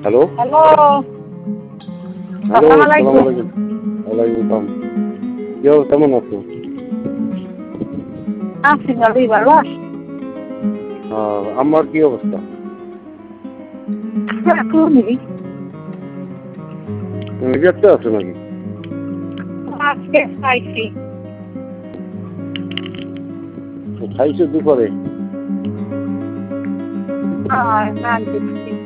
Hello hello, hello, আসসালামু সালাম আলাইকুম। আলাইকুম। ওয়ালাইকুম সালাম। কেউ কেমন আছো? আছি ভালোই, ভালো আছি। আমার কি অবস্থা? এখনই রিজেক্টে আছো নাকি? আজকে খাইছি। খাইছো দুপুরে? আর না দেখছি।